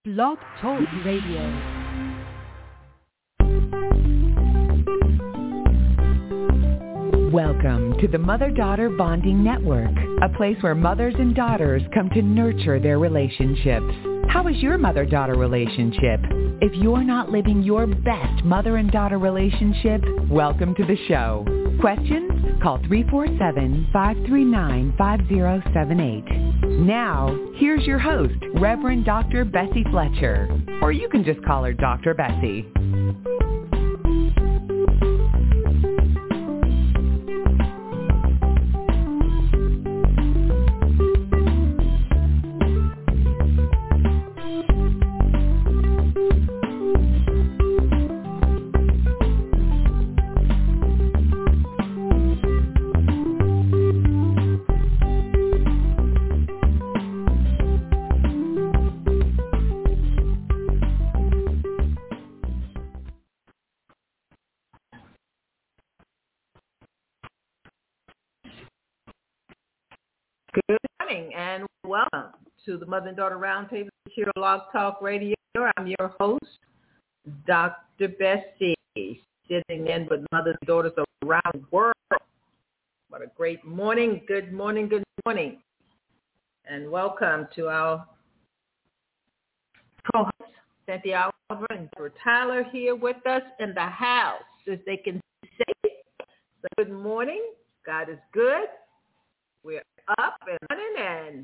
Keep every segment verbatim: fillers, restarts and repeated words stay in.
Blog Talk Radio. Welcome to the Mother-Daughter Bonding Network, a place where mothers and daughters come to nurture their relationships. How is your mother-daughter relationship? If you're not living your best mother and daughter relationship, welcome to the show. Questions? Call three four seven, five three nine, five zero seven eight. Now, here's your host, Reverend Doctor Bessie Fletcher. Or you can just call her Doctor Bessie. Good morning and welcome to the Mother and Daughter Roundtable here on Blog Talk Radio. I'm your host, Doctor Bessie, sitting in with mothers and daughters around the world. What a great morning. Good morning, good morning. And welcome to our co-hosts, Cynthia Oliver and Deborah Tyler, here with us in the house, as they can say. So good morning. God is good. We're up and running and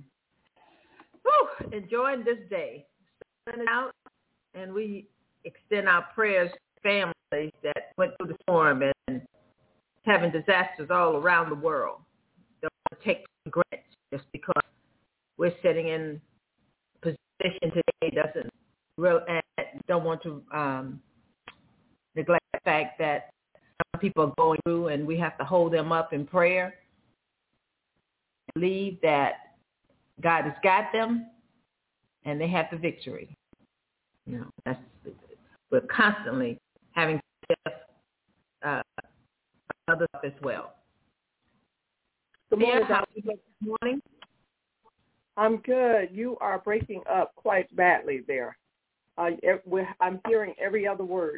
whew, enjoying this day. Sending out, and we extend our prayers to families that went through the storm and having disasters all around the world. Don't want to take for granted just because we're sitting in position today doesn't real and don't want to um, neglect the fact that some people are going through, and we have to hold them up in prayer. Believe that God has got them and they have the victory. You know, that's, we're constantly having to step uh, others up as well. Good morning, how are you this morning? I'm good. You are breaking up quite badly there. Uh, I'm hearing every other word.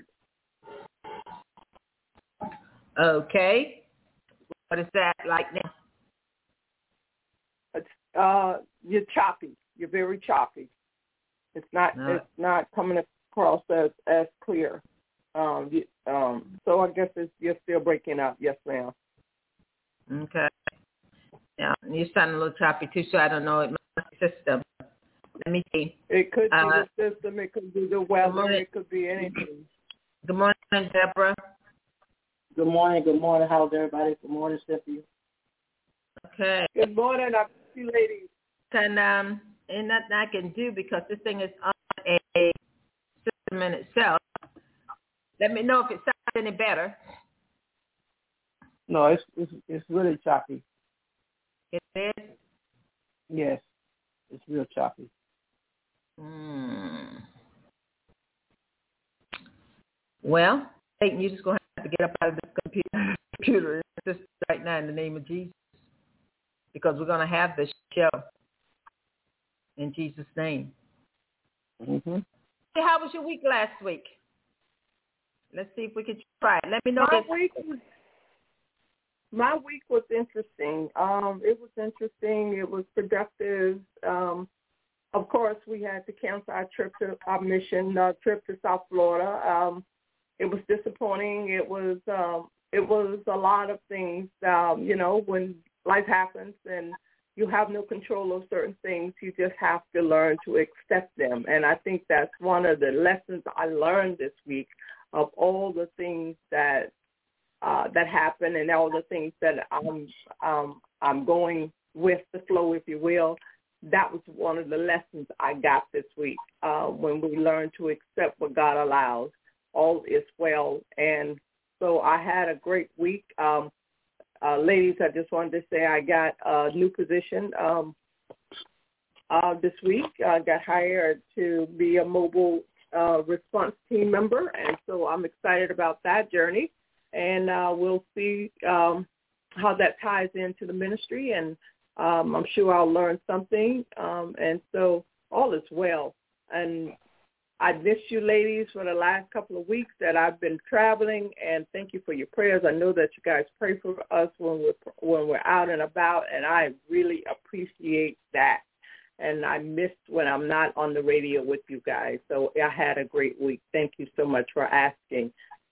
Okay. What is that like now? Uh, you're choppy. You're very choppy. It's not. No. It's not coming across as as clear. Um, you, um, so I guess it's, you're still breaking up. Yes, ma'am. Okay. Yeah, you sound a little choppy too. So I don't know. It must be the system. Let me see. It could be uh, the system. It could be the weather. It could be anything. Good morning, Deborah. Good morning. Good morning. How's everybody? Good morning, Cynthia. Okay. Good morning, you ladies. And um, ain't nothing I can do because this thing is on a system in itself. Let me know if it sounds any better. No, it's it's it's really choppy. It is? Yes, it's real choppy. Hmm. Well, Satan, you're just going to have to get up out of the computer, computer system right now in the name of Jesus, because we're going to have this show in Jesus' name. Mm-hmm. Hey, how was your week last week? Let's see if we can try it. Let me know. My if- week was, my week was interesting. Um, it was interesting. It was productive. Um, of course, we had to cancel our trip to our mission uh, trip to South Florida. Um, it was disappointing. It was um, it was a lot of things. Um, you know, when life happens and you have no control of certain things, you just have to learn to accept them. And I think that's one of the lessons I learned this week, of all the things that uh, that happen and all the things that I'm um, I'm going with the flow, if you will. That was one of the lessons I got this week, uh, when we learn to accept what God allows. All is well. And so I had a great week. Um, Uh, ladies, I just wanted to say I got a new position um, uh, this week. I got hired to be a mobile uh, response team member, and so I'm excited about that journey. And uh, we'll see um, how that ties into the ministry, and um, I'm sure I'll learn something. Um, and so all is well. And I missed you ladies for the last couple of weeks that I've been traveling, and thank you for your prayers. I know that you guys pray for us when we're, when we're out and about, and I really appreciate that. And I missed when I'm not on the radio with you guys. So I had a great week. Thank you so much for asking.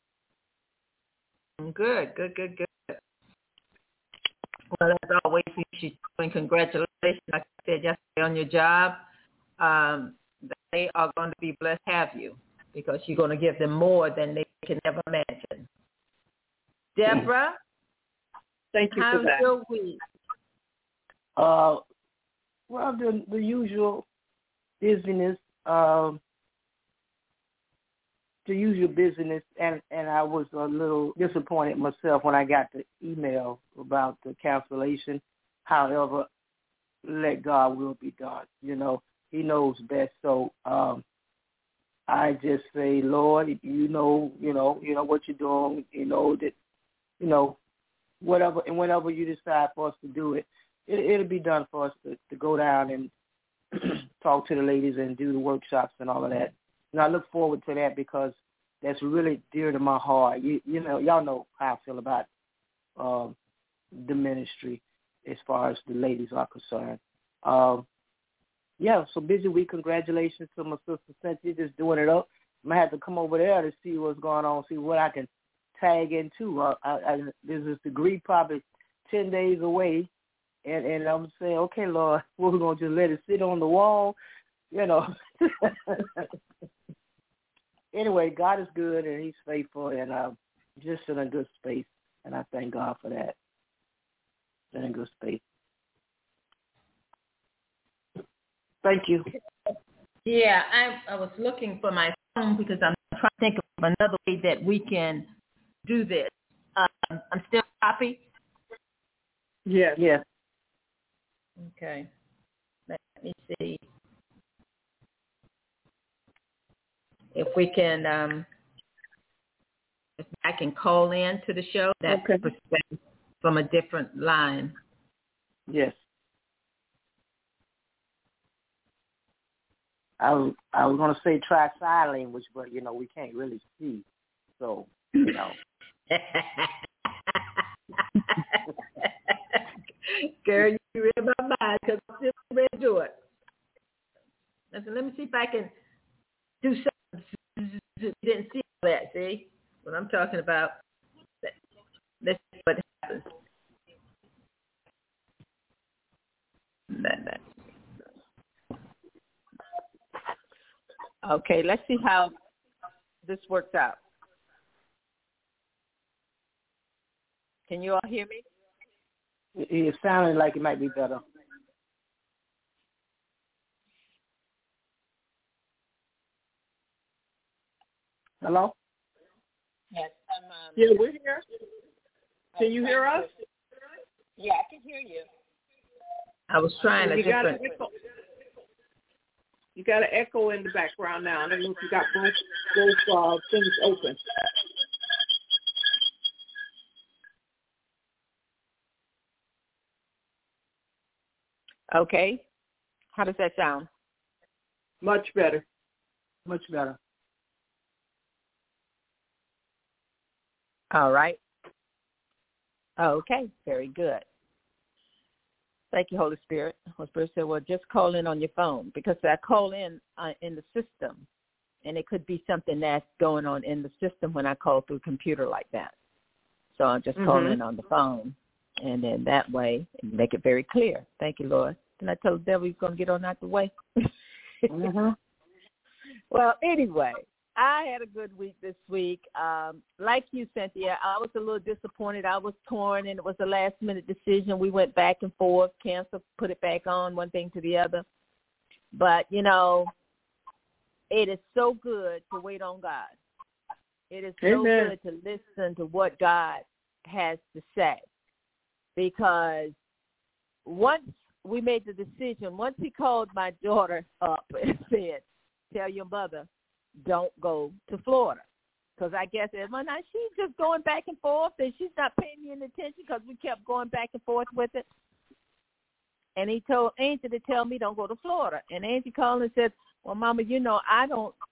Good, good, good, good. Well, as always, she's doing congratulations. Like I said yesterday on your job, um, they are going to be blessed to have you because you're going to give them more than they can ever imagine. Deborah, thank you how's for that. your week? Uh, well, the the usual busyness, um, the usual busyness, and, and I was a little disappointed myself when I got the email about the cancellation. However, let God will be done. You know, He knows best. So um, I just say, Lord, you know, you know, you know what you're doing. You know that, you know, whatever and whenever you decide for us to do it, it it'll be done for us to, to go down and talk to the ladies and do the workshops and all of that. And I look forward to that because that's really dear to my heart. You, you know, y'all know how I feel about um, the ministry as far as the ladies are concerned. Um, yeah, so busy week. Congratulations to my sister Cynthia, just doing it up. I'm going to have to come over there to see what's going on, see what I can tag into. Uh, I, I, there's this degree probably ten days away, and, and I'm saying, okay, Lord, we're going to just let it sit on the wall, you know. Anyway, God is good, and He's faithful, and I'm just in a good space, and I thank God for that. In a good space. Thank you. Yeah, I, I was looking for my phone because I'm trying to think of another way that we can do this. Um, I'm still copy? Yes. Yeah. Okay. Let me see. If we can, um, if I can call in to the show, that's okay. perspective from a different line. Yes. I was, I was going to say try sign language, but, you know, we can't really see. So, you know. Girl, you read my mind because I'm still ready to do it. Listen, let me see if I can do something. You didn't see that, see? What I'm talking about. Let's see what happens. That, that. Okay, let's see how this works out. Can you all hear me? It, it sounded like it might be better. Hello? Yes. I'm, um, Yeah, we're here. Can you hear us? Yeah, I can hear you. I was trying a you different... Got echo. You got an echo in the background now. I don't know if you got both, both uh, things open. Okay. How does that sound? Much better. Much better. All right. Okay, very good. Thank you, Holy Spirit. Holy Spirit said, well, just call in on your phone because I call in uh, in the system, and it could be something that's going on in the system when I call through a computer like that. So I'll just mm-hmm. call in on the phone, and then that way make it very clear. Thank you, Lord. Then I told the devil he's going to get on out the way. mm-hmm. Well, anyway, I had a good week this week. Um, like you, Cynthia, I was a little disappointed. I was torn, and it was a last-minute decision. We went back and forth, cancel, put it back on, one thing to the other. But, you know, it is so good to wait on God. It is so Amen. good to listen to what God has to say. Because once we made the decision, once he called my daughter up and said, tell your mother, don't go to Florida. Because I guess, well, now she's just going back and forth, and she's not paying me any attention because we kept going back and forth with it. And he told Angie to tell me don't go to Florida. And Angie called and said, well, Mama, you know, I don't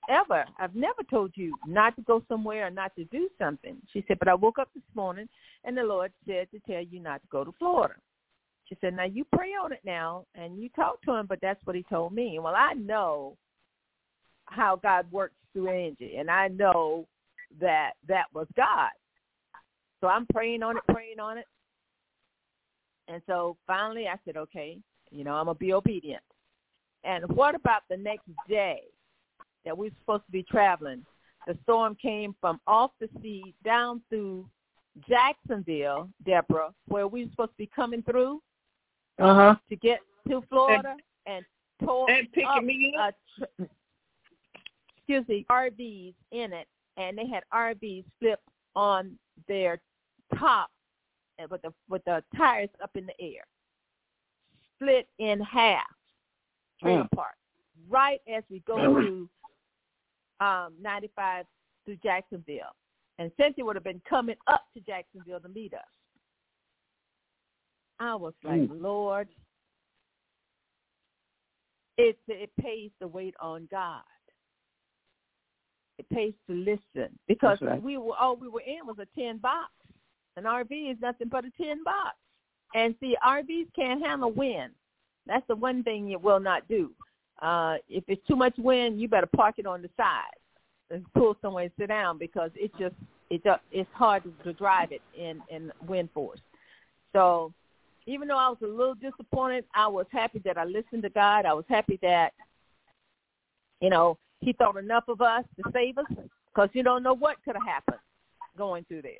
ever. I've never told you not to go somewhere or not to do something. She said, but I woke up this morning and the Lord said to tell you not to go to Florida. She said, now you pray on it now and you talk to him, but that's what he told me. Well, I know how God works through Angie, and I know that that was God. So I'm praying on it, praying on it. And so finally I said, okay, you know, I'm going to be obedient. And what about the next day that we were supposed to be traveling? The storm came from off the sea down through Jacksonville, Deborah, where we were supposed to be coming through uh-huh. to get to Florida, and, and tore and picking up me up. a, excuse me, R Vs in it, and they had R Vs flipped on their top and with the with the tires up in the air, split in half, trailer mm. park, right as we go to um, ninety-five through Jacksonville. And Cynthia would have been coming up to Jacksonville to meet us. I was like, mm. Lord, it it pays to wait on God. It pays to listen, because right. we were all we were in was a tin box. An R V is nothing but a tin box. And see, R Vs can't handle wind. That's the one thing it will not do. Uh, if it's too much wind, you better park it on the side and pull somewhere and sit down, because it just it it's hard to, to drive it in, in wind force. So even though I was a little disappointed, I was happy that I listened to God. I was happy that, you know, he thought enough of us to save us, because you don't know what could have happened going through there.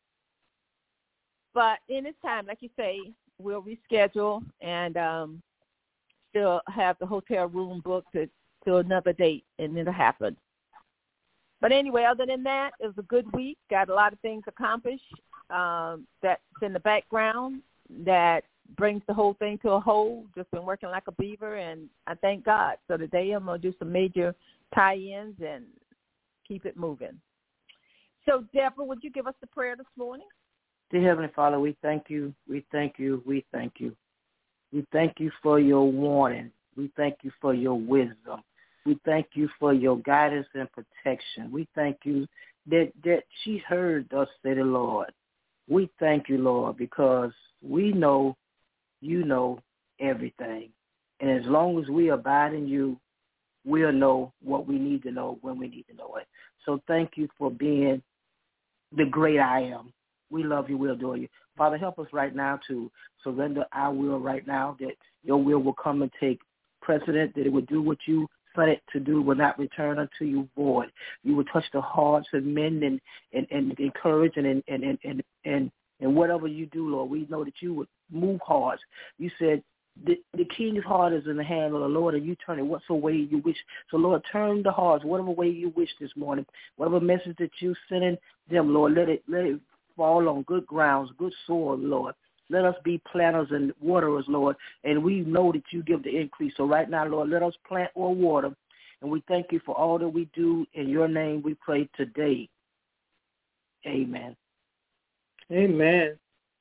But in this time, like you say, we'll reschedule and um, still have the hotel room booked to, to another date, and it'll happen. But anyway, other than that, it was a good week. Got a lot of things accomplished um, that's in the background that brings the whole thing to a whole. Just been working like a beaver, and I thank God. So today I'm going to do some major tie-ins and keep it moving. So, Deborah, would you give us the prayer this morning? Dear Heavenly Father, we thank you, we thank you, we thank you. We thank you for your warning. We thank you for your wisdom. We thank you for your guidance and protection. We thank you that, that she heard us say the Lord. We thank you, Lord, because we know you know everything. And as long as we abide in you, we'll know what we need to know when we need to know it. So thank you for being the great I am. We love you. We adore you. Father, help us right now to surrender our will right now, that your will will come and take precedent, that it will do what you set it to do, will not return unto you void. You will touch the hearts of men and, and, and encourage and, and, and, and, and, and whatever you do, Lord, we know that you would move hearts. You said the, the king's heart is in the hand of the Lord, and you turn it whatsoever way you wish. So, Lord, turn the hearts whatever way you wish this morning. Whatever message that you sending them, Lord, let it let it fall on good grounds, good soil, Lord. Let us be planters and waterers, Lord, and we know that you give the increase. So right now, Lord, let us plant or water, and we thank you for all that we do. In your name we pray today. Amen. Amen.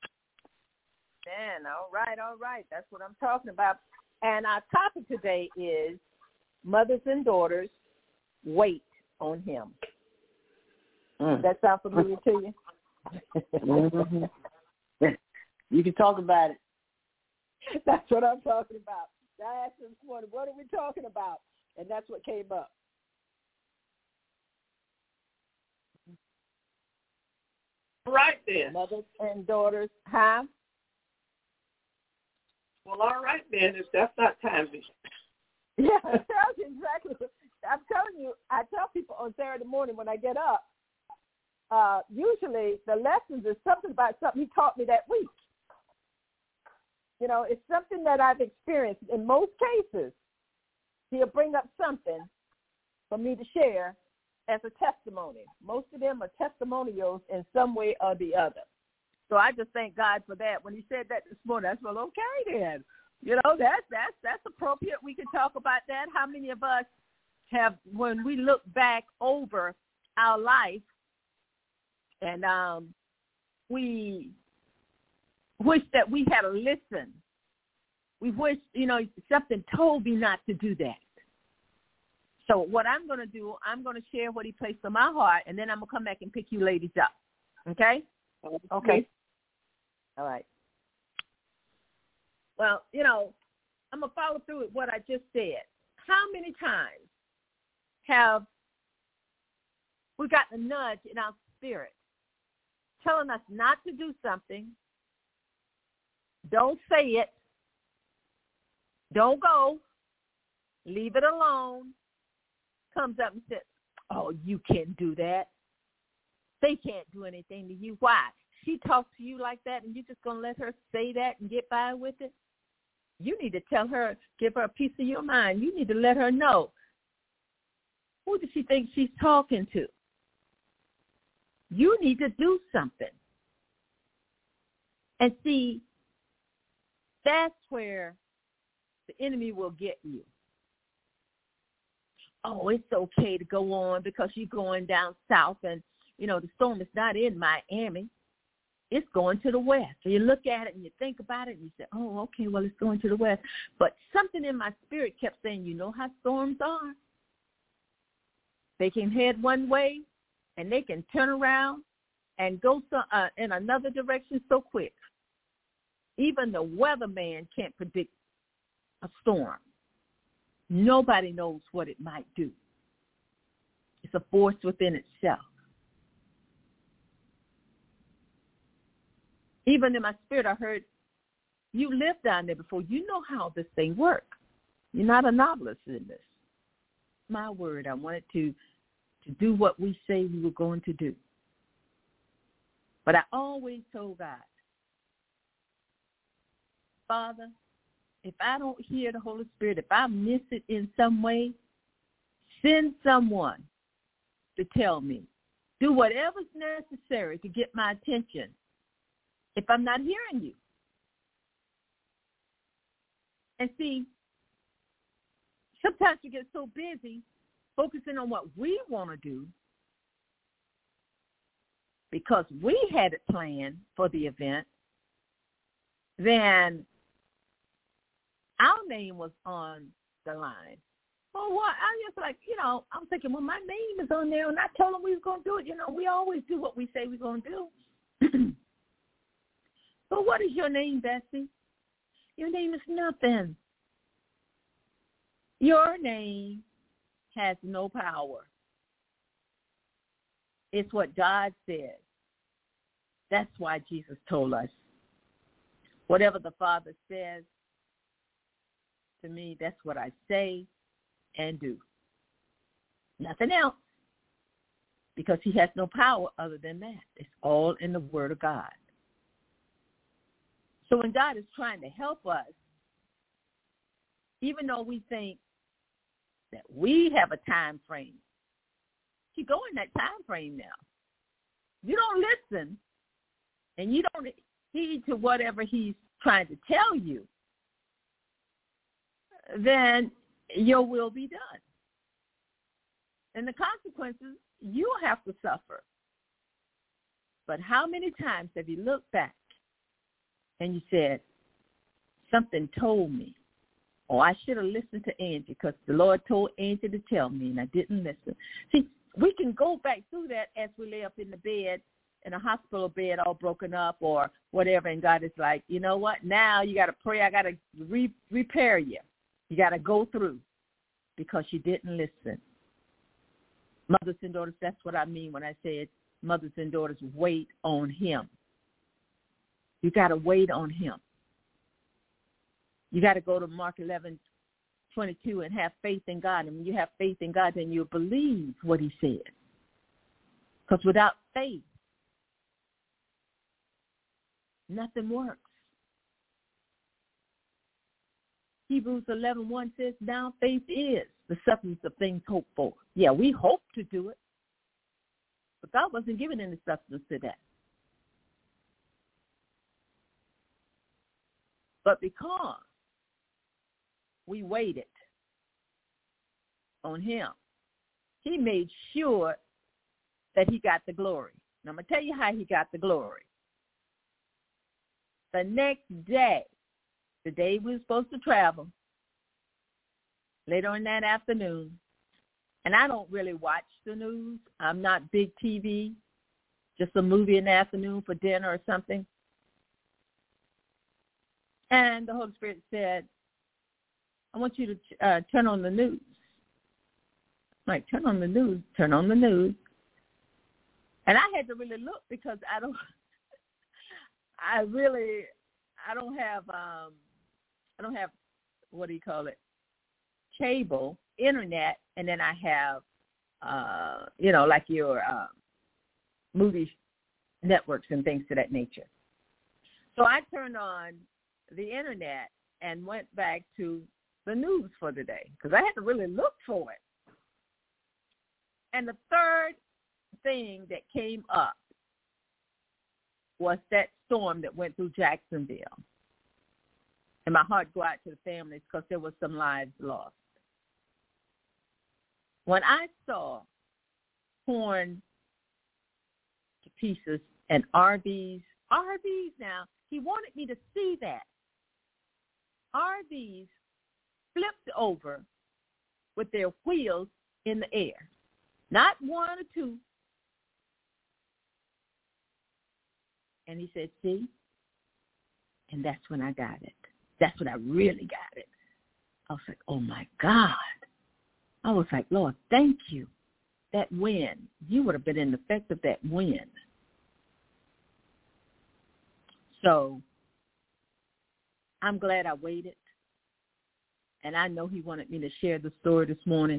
Man, all right, all right. That's what I'm talking about. And our topic today is mothers and daughters, wait on him. Mm. Does that sound familiar to you? mm-hmm. You can talk about it. That's what I'm talking about. I asked him this morning, what are we talking about? And that's what came up. Right then. Mothers and daughters, huh? Well, all right then, if that's not timely. Yeah, that's exactly. I'm telling you, I tell people on Saturday morning when I get up, uh, usually the lessons is something about something he taught me that week. You know, it's something that I've experienced. In most cases, he'll bring up something for me to share as a testimony. Most of them are testimonials in some way or the other. So I just thank God for that. When he said that this morning, I said, well, okay then. You know, that's, that's, that's appropriate. We can talk about that. How many of us have, when we look back over our life, and um, we wish that we had a listen. We wish, you know, something told me not to do that. So what I'm going to do, I'm going to share what he placed on my heart, and then I'm going to come back and pick you ladies up. Okay? Okay. All right. Well, you know, I'm going to follow through with what I just said. How many times have we got a nudge in our spirit telling us not to do something? Don't say it. Don't go. Leave it alone. Comes up and says, oh, you can't do that. They can't do anything to you. Why? She talks to you like that, and you're just going to let her say that and get by with it? You need to tell her, give her a piece of your mind. You need to let her know. Who does she think she's talking to? You need to do something. And see, that's where the enemy will get you. Oh, it's okay to go on because you're going down south and, you know, the storm is not in Miami. It's going to the west. So you look at it and you think about it and you say, oh, okay, well, it's going to the west. But something in my spirit kept saying, you know how storms are? They can head one way and they can turn around and go so, uh, in another direction so quick. Even the weatherman can't predict a storm. Nobody knows what it might do. It's a force within itself. Even in my spirit, I heard, you lived down there before. You know how this thing works. You're not a novelist in this. My word, I wanted to, to do what we say we were going to do. But I always told God, Father, if I don't hear the Holy Spirit, if I miss it in some way, send someone to tell me. Do whatever's necessary to get my attention if I'm not hearing you. And see, sometimes you get so busy focusing on what we want to do because we had it planned for the event, then our name was on the line. Well, what? I just like, you know, I'm thinking, well, my name is on there, and I told them we was going to do it. You know, we always do what we say we're going to do. But what is your name, Bessie? Your name is nothing. Your name has no power. It's what God says. That's why Jesus told us, whatever the Father says to me, that's what I say and do. Nothing else. Because he has no power other than that. It's all in the Word of God. So when God is trying to help us, even though we think that we have a time frame, you go in that time frame now. You don't listen and you don't heed to whatever he's trying to tell you, then your will be done. And the consequences, you'll have to suffer. But how many times have you looked back and you said, something told me, or I should have listened to Angie because the Lord told Angie to tell me and I didn't listen. See, we can go back through that as we lay up in the bed, in a hospital bed all broken up or whatever, and God is like, you know what, now you got to pray, I got to re- repair you. You got to go through because you didn't listen. Mothers and daughters, that's what I mean when I said mothers and daughters, wait on him. You got to wait on him. You got to go to Mark eleven twenty-two and have faith in God. And when you have faith in God, then you'll believe what he said. Because without faith, nothing works. Hebrews eleven one says, now faith is the substance of things hoped for. Yeah, we hope to do it. But God wasn't giving any substance to that. But because we waited on him, he made sure that he got the glory. Now, I'm going to tell you how he got the glory. The next day, the day we were supposed to travel, later in that afternoon, And I don't really watch the news. I'm not big T V, just a movie in the afternoon for dinner or something. And the Holy Spirit said, I want you to uh, turn on the news. I'm like, turn on the news, turn on the news. And I had to really look because I don't, I really, I don't have, um, I don't have, what do you call it, cable, internet, and then I have, uh, you know, like your uh, movie networks and things of that nature. So I turned on the internet and went back to the news for the day because I had to really look for it. And the third thing that came up was that storm that went through Jacksonville. And my heart go out to the families because there was some lives lost. When I saw torn to pieces and R Vs, R Vs now, he wanted me to see that. R Vs flipped over with their wheels in the air. Not one or two. And he said, see? And that's when I got it. That's when I really got it. I was like, oh, my God. I was like, Lord, thank you. That wind, you would have been in the effect of that wind. So I'm glad I waited. And I know he wanted me to share the story this morning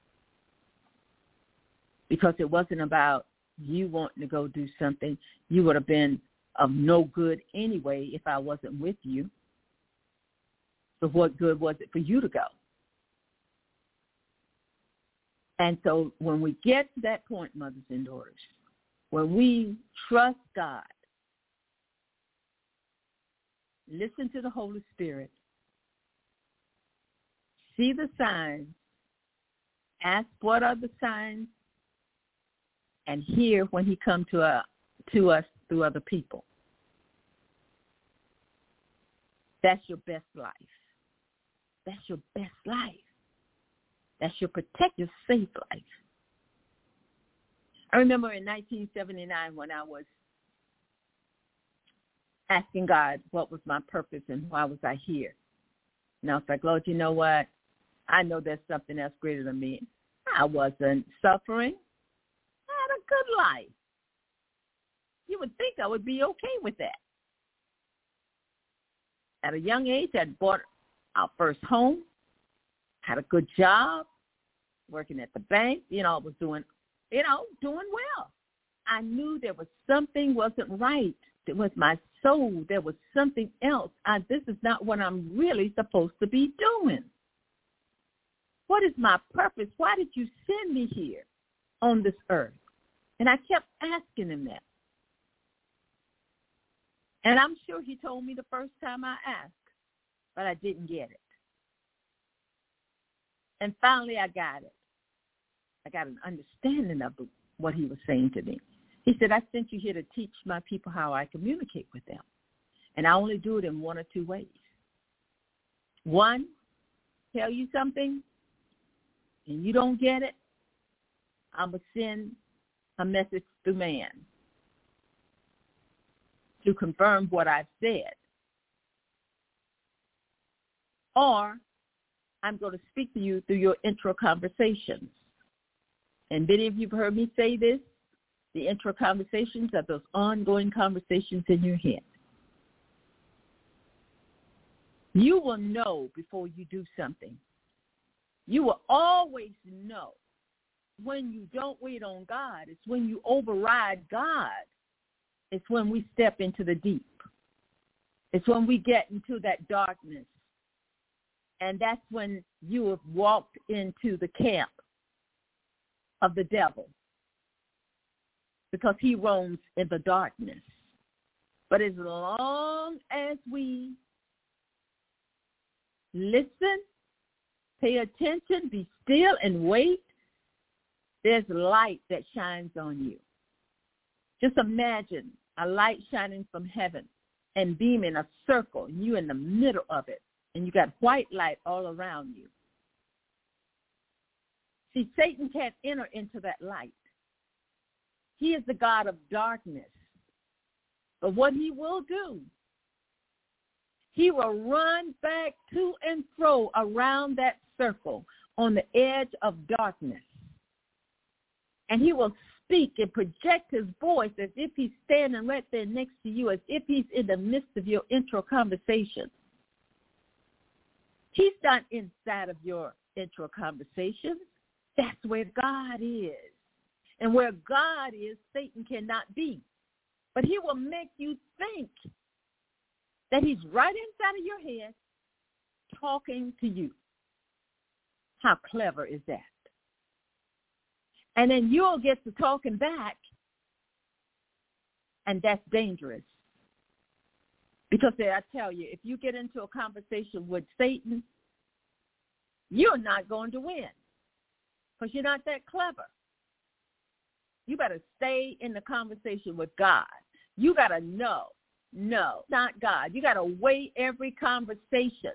because it wasn't about you wanting to go do something. You would have been of no good anyway if I wasn't with you. So what good was it for you to go? And so when we get to that point, mothers and daughters, when we trust God, listen to the Holy Spirit, see the signs, ask what are the signs, and hear when he comes to, uh, to us through other people. That's your best life. That's your best life. That's your protective, safe life. I remember in nineteen seventy-nine when I was asking God what was my purpose and why was I here. And I was like, Lord, you know what? I know there's something else greater than me. I wasn't suffering. I had a good life. You would think I would be okay with that. At a young age, I bought our first home, had a good job, working at the bank. You know, I was doing, you know, doing well. I knew there was something wasn't right. It was my soul. There was something else. I, this is not what I'm really supposed to be doing. What is my purpose? Why did you send me here on this earth? And I kept asking him that. And I'm sure he told me the first time I asked, but I didn't get it. And finally I got it. I got an understanding of what he was saying to me. He said, I sent you here to teach my people how I communicate with them. And I only do it in one or two ways. One, tell you something, and you don't get it, I'm going to send a message through man to confirm what I've said. Or I'm going to speak to you through your intro conversations. And many of you have heard me say this. The intro conversations are those ongoing conversations in your head. You will know before you do something. You will always know when you don't wait on God. It's when you override God. It's when we step into the deep. It's when we get into that darkness. And that's when you have walked into the camp of the devil, because he roams in the darkness. But as long as we listen, pay attention, be still, and wait, there's light that shines on you. Just imagine a light shining from heaven and beaming a circle, and you in the middle of it, and you got white light all around you. See, Satan can't enter into that light. He is the God of darkness. But what he will do, he will run back to and fro around that circle on the edge of darkness. And he will speak and project his voice as if he's standing right there next to you, as if he's in the midst of your intro conversation. He's not inside of your intro conversation. That's where God is. And where God is, Satan cannot be. But he will make you think that he's right inside of your head talking to you. How clever is that? And then you'll get to talking back, and that's dangerous. Because I tell you, if you get into a conversation with Satan, you're not going to win because you're not that clever. You better stay in the conversation with God. You got to know, no, not God. You got to weigh every conversation.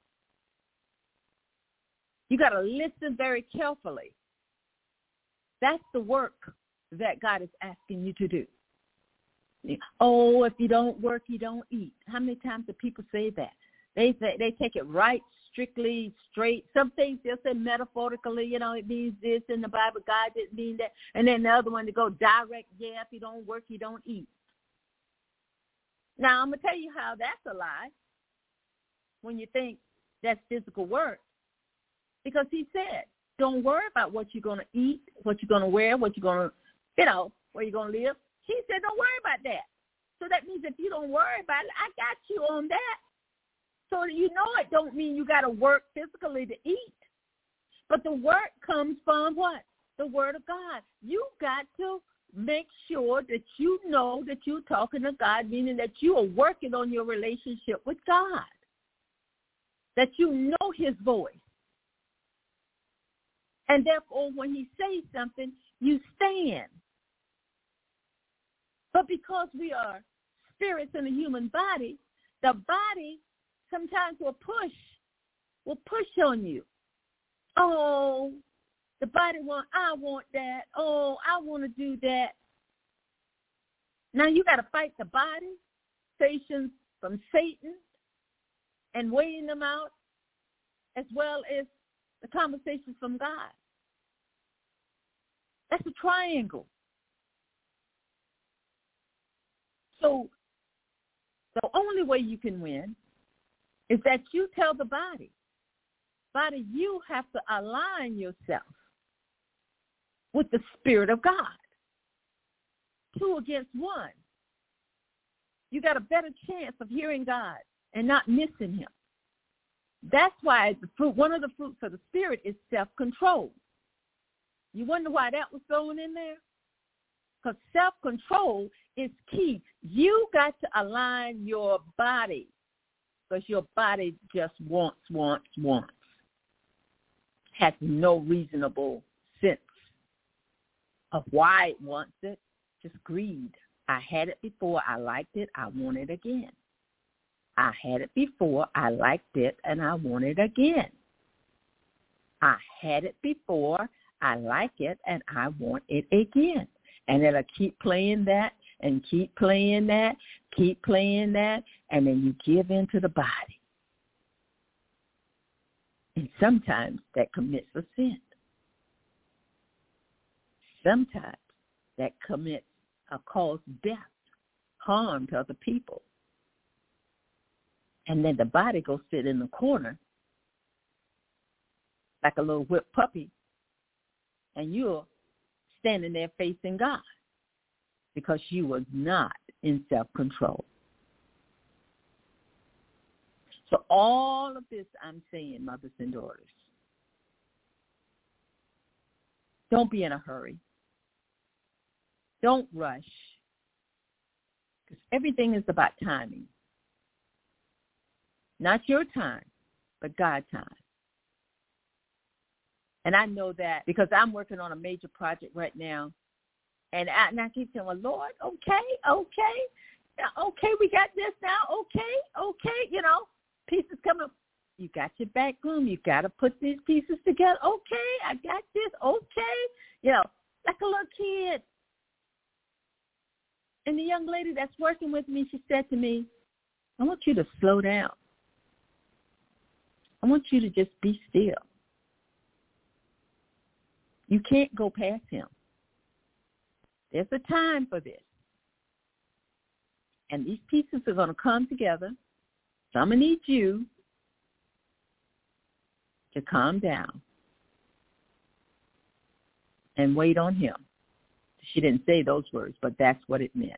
You got to listen very carefully. That's the work that God is asking you to do. Oh, if you don't work, you don't eat. How many times do people say that? They say, they take it right, strictly, straight. Some things they'll say metaphorically, you know, it means this in the Bible. God didn't mean that. And then the other one to go direct, yeah, if you don't work, you don't eat. Now, I'm going to tell you how that's a lie when you think that's physical work. Because he said, don't worry about what you're going to eat, what you're going to wear, what you're going to, you know, where you're going to live. He said, don't worry about that. So that means if you don't worry about it, I got you on that. So you know it don't mean you got to work physically to eat. But the work comes from what? The word of God. You got to make sure that you know that you're talking to God, meaning that you are working on your relationship with God, that you know his voice. And therefore, when he says something, you stand. But because we are spirits in a human body, the body sometimes will push, will push on you. Oh, the body want, I want that. Oh, I want to do that. Now you got to fight the body, stations from Satan, and weighing them out, as well as the conversations from God. That's a triangle. So the only way you can win is that you tell the body, body, you have to align yourself with the Spirit of God. Two against one. You got a better chance of hearing God and not missing him. That's why the fruit, one of the fruits of the Spirit is self-control. You wonder why that was thrown in there? Because self-control is key. You got to align your body because your body just wants, wants, wants. Has no reasonable sense of why it wants it. Just greed. I had it before. I liked it. I want it again. I had it before. I liked it, and I want it again. I had it before. I like it, and I want it again. And it'll keep playing that and keep playing that, keep playing that, and then you give in to the body. And sometimes that commits a sin. Sometimes that commits or cause death, harm to other people. And then the body goes sit in the corner like a little whipped puppy, and you're standing there facing God because you were not in self-control. So all of this I'm saying, mothers and daughters, don't be in a hurry. Don't rush, because everything is about timing. Not your time, but God's time. And I know that because I'm working on a major project right now, and I, and I keep saying, well, Lord, okay, okay, okay, we got this now, okay, okay, you know, pieces coming. You got your back room. You got to put these pieces together. Okay, I got this. Okay. You know, like a little kid. And the young lady that's working with me, she said to me, I want you to slow down. I want you to just be still. You can't go past him. There's a time for this. And these pieces are going to come together. So I'm going to need you to calm down and wait on him. She didn't say those words, but that's what it meant.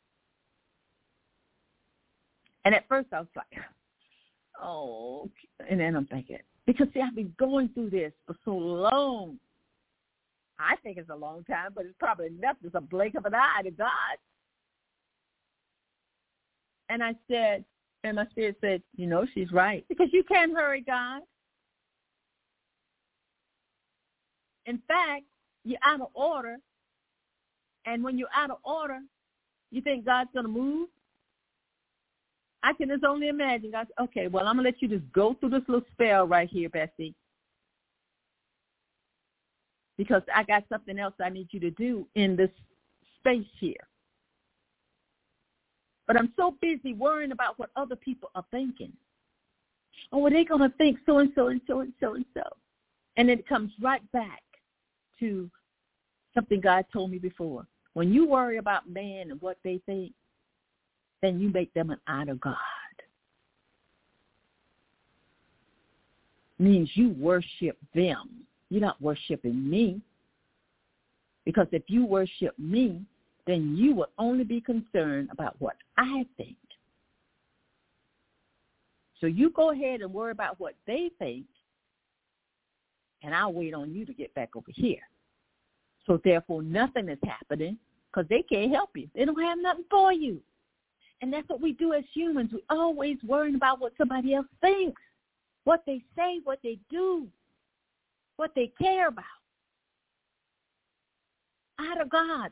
And at first I was like, oh, and then I'm thinking, because see, I've been going through this for so long. I think it's a long time, but it's probably enough. It's a blink of an eye to God. And I said, and my spirit said, you know, she's right. Because you can't hurry God. In fact, you're out of order. And when you're out of order, you think God's going to move? I can just only imagine. God, okay, well, I'm going to let you just go through this little spell right here, Bessie. Because I got something else I need you to do in this space here. But I'm so busy worrying about what other people are thinking. Oh, well, they're going to think so and so and so and so and so. And then it comes right back to something God told me before. When you worry about man and what they think, then you make them an idol God. Means you worship them. You're not worshiping me. Because if you worship me, then you will only be concerned about what I think. So you go ahead and worry about what they think, and I'll wait on you to get back over here. So therefore, nothing is happening because they can't help you. They don't have nothing for you. And that's what we do as humans. We're always worrying about what somebody else thinks, what they say, what they do, what they care about. Out of God.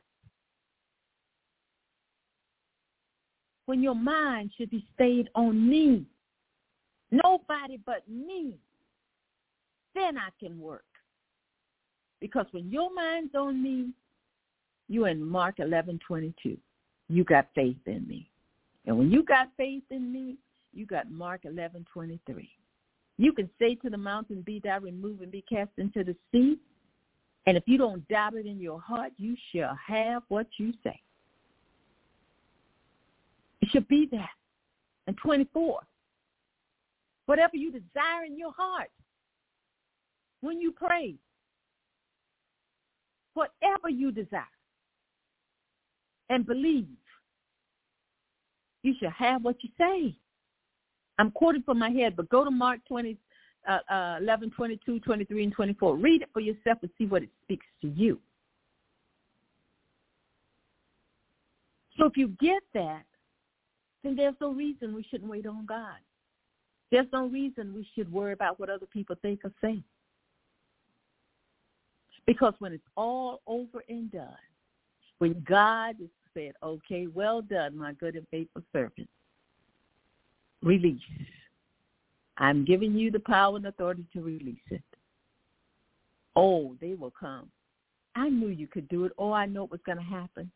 When your mind should be stayed on me, nobody but me, then I can work. Because when your mind's on me, you're in Mark eleven twenty-two. You got faith in me. And when you got faith in me, you got Mark eleven twenty-three. You can say to the mountain, be thou removed and be cast into the sea. And if you don't doubt it in your heart, you shall have what you say. It should be that. And twenty-four. Whatever you desire in your heart, when you pray, whatever you desire and believe, you shall have what you say. I'm quoting from my head, but go to Mark twenty, uh, uh, eleven, twenty-two, twenty-three, and twenty-four. Read it for yourself and see what it speaks to you. So if you get that, then there's no reason we shouldn't wait on God. There's no reason we should worry about what other people think or say. Because when it's all over and done, when God has said, okay, well done, my good and faithful servant, release. I'm giving you the power and authority to release it. Oh, they will come. I knew you could do it. Oh, I know it was going to happen.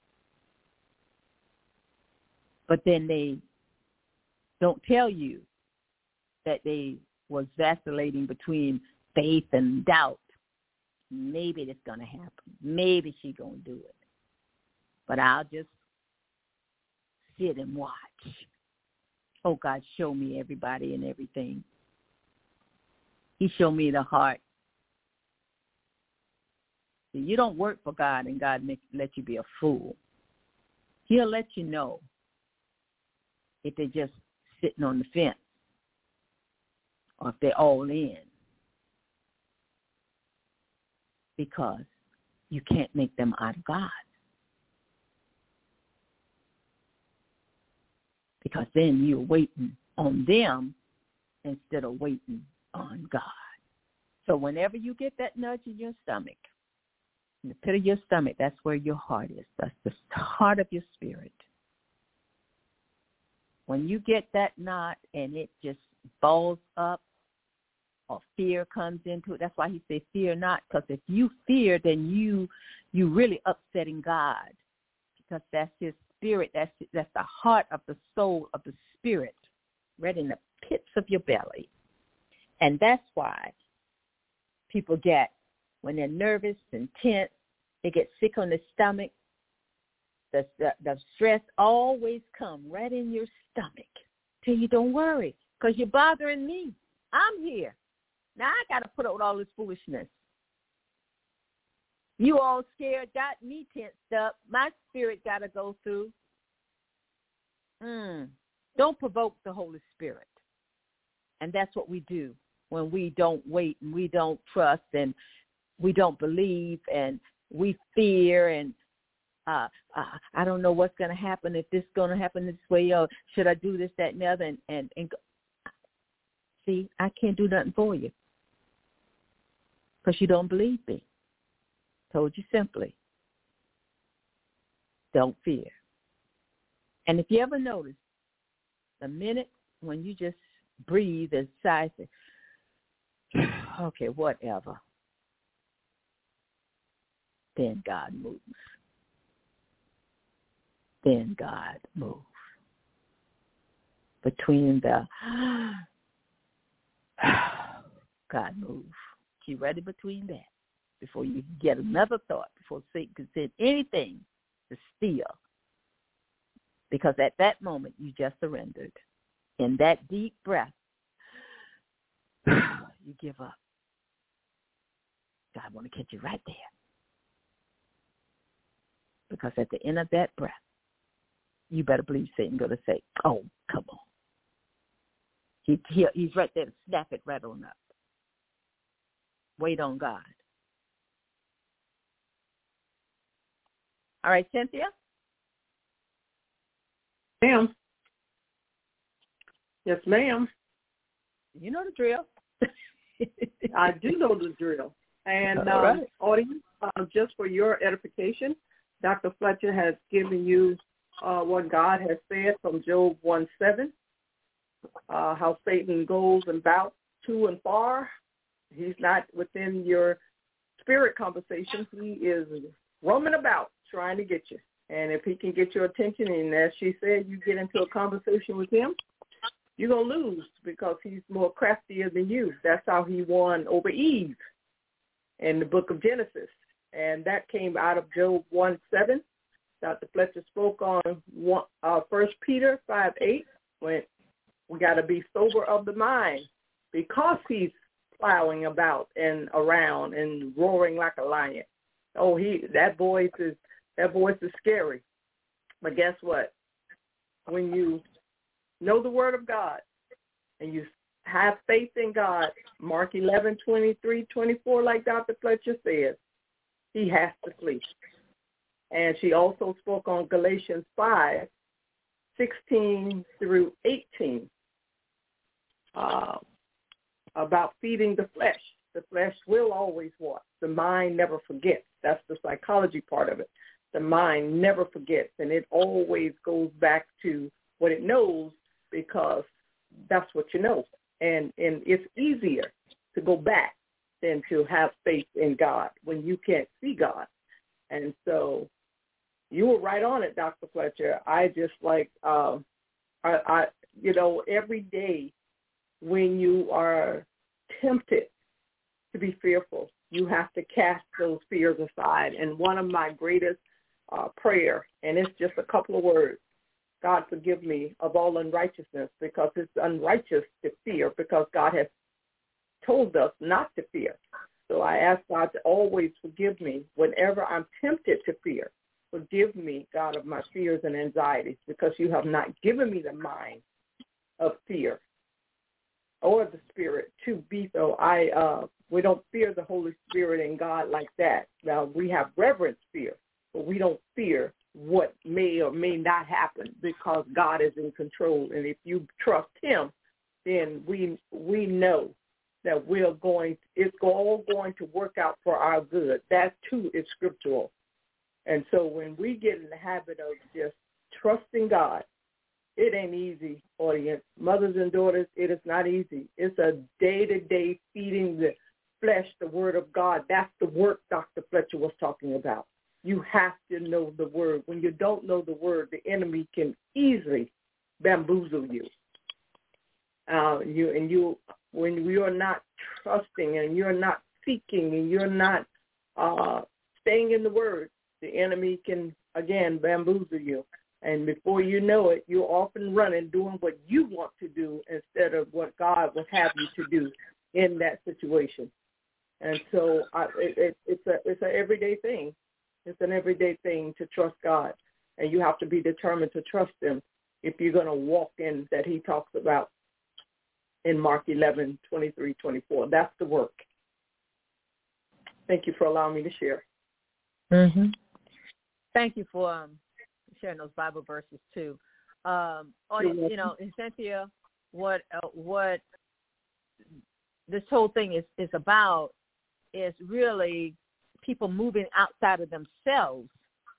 But then they don't tell you that they was vacillating between faith and doubt. Maybe it's going to happen. Maybe she's going to do it. But I'll just sit and watch. Oh, God, show me everybody and everything. He showed me the heart. See, you don't work for God and God make, let you be a fool. He'll let you know if they're just sitting on the fence or if they're all in. Because you can't make them out of God. Because then you're waiting on them instead of waiting on God. So whenever you get that nudge in your stomach, in the pit of your stomach, that's where your heart is. That's the heart of your spirit. When you get that knot and it just balls up or fear comes into it. That's why he says fear not, because if you fear, then you you really upsetting God, because that's his spirit. That's that's the heart of the soul of the spirit, right in the pits of your belly. And that's why people get, when they're nervous and tense, they get sick on the stomach. The, the, the stress always comes right in your stomach. Tell you, don't worry, because you're bothering me. I'm here. Now I got to put up with all this foolishness. You all scared, got me tensed up. My spirit got to go through. Mm. Don't provoke the Holy Spirit. And that's what we do when we don't wait and we don't trust and we don't believe and we fear and uh, uh, I don't know what's going to happen, if this is going to happen this way, or should I do this, that, and the other. And, and, and see, I can't do nothing for you because you don't believe me. Told you simply, don't fear. And if you ever notice, the minute when you just breathe and sigh, say, okay, whatever, then God moves. Then God moves. Between the God moves. Keep ready between that before you get another thought, before Satan can send anything to steal. Because at that moment, you just surrendered. In that deep breath, you give up. God want to catch you right there. Because at the end of that breath, you better believe Satan going to say, oh, come on. He, he, he's right there to snap it right on up. Wait on God. All right, Cynthia? Ma'am. Yes, ma'am. You know the drill. I do know the drill. And um, right. audience, uh, just for your edification, Doctor Fletcher has given you uh, what God has said from Job one seven, uh, how Satan goes and bouts to and far. He's not within your spirit conversation. He is roaming about trying to get you. And if he can get your attention, and as she said, you get into a conversation with him, you're going to lose because he's more craftier than you. That's how he won over Eve in the book of Genesis. And that came out of Job one seven. Doctor Fletcher spoke on one, uh, First Peter five eight, when we got to be sober of the mind because he's plowing about and around and roaring like a lion. Oh, he that voice is that voice is scary. But guess what? When you know the word of God and you have faith in God, Mark eleven twenty-three, twenty-four, like Doctor Fletcher said, he has to flee. And she also spoke on Galatians five, sixteen through eighteen, uh, about feeding the flesh. The flesh will always want. The mind never forgets. That's the psychology part of it. The mind never forgets, and it always goes back to what it knows because that's what you know. And and it's easier to go back than to have faith in God when you can't see God. And so you were right on it, Doctor Fletcher. I just like, uh, I, I, you know, every day when you are tempted to be fearful, you have to cast those fears aside. And one of my greatest uh, prayer, and it's just a couple of words, God forgive me of all unrighteousness, because it's unrighteous to fear, because God has told us not to fear. So I ask God to always forgive me whenever I'm tempted to fear. Forgive me, God, of my fears and anxieties, because you have not given me the mind of fear or the spirit to be. So I, uh, we don't fear the Holy Spirit and God like that. Now, we have reverence fear, but we don't fear what may or may not happen, because God is in control. And if you trust him, then we we know that we're going, it's all going to work out for our good. That too is scriptural. And so when we get in the habit of just trusting God it ain't easy, audience. Mothers and daughters, it is not easy. It's a day-to-day feeding the flesh, the word of God. That's the work Doctor Fletcher was talking about. You have to know the word. When you don't know the word, the enemy can easily bamboozle you. Uh, you and you, when you're not trusting and you're not seeking and you're not uh, staying in the word, the enemy can, again, bamboozle you. And before you know it, you're off and running, doing what you want to do instead of what God would have you to do in that situation. And so I, it, it, it's a it's an everyday thing. It's an everyday thing to trust God, and you have to be determined to trust Him if you're going to walk in that He talks about in Mark eleven, twenty-three, twenty-four. That's the work. Thank you for allowing me to share. Mm-hmm. Thank you for um, sharing those Bible verses too. Um, audience, you know, in Cynthia, what uh, what this whole thing is, is about is really people moving outside of themselves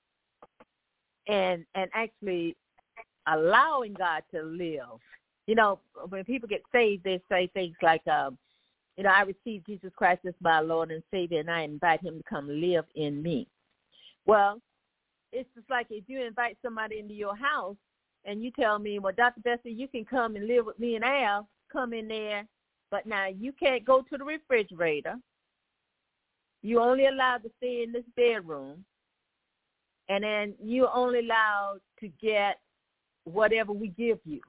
and and actually allowing God to live. You know, when people get saved, they say things like, um, you know, I received Jesus Christ as my Lord and Savior, and I invite Him to come live in me. Well, it's just like if you invite somebody into your house and you tell me, well, Doctor Bessie, you can come and live with me and Al, come in there, but now you can't go to the refrigerator. You're only allowed to stay in this bedroom, and then you're only allowed to get whatever we give you.